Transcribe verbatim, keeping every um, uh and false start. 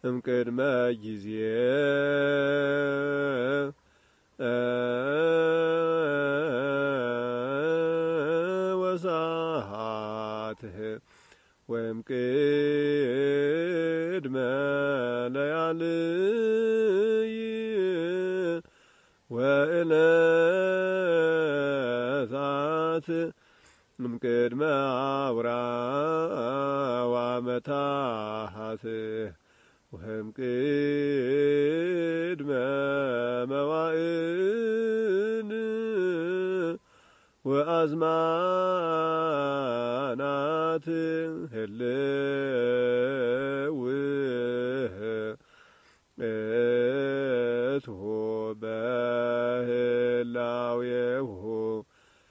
እምቅድመ ጊዜ ወሳሃትህ ወእምቅድመ ለያልይ ወእለታት እምቅድመ አውራው ዓመታት ወእምቅድመ መዋዕል ወአዝማናት ህልው እትሁ በህላዌሁ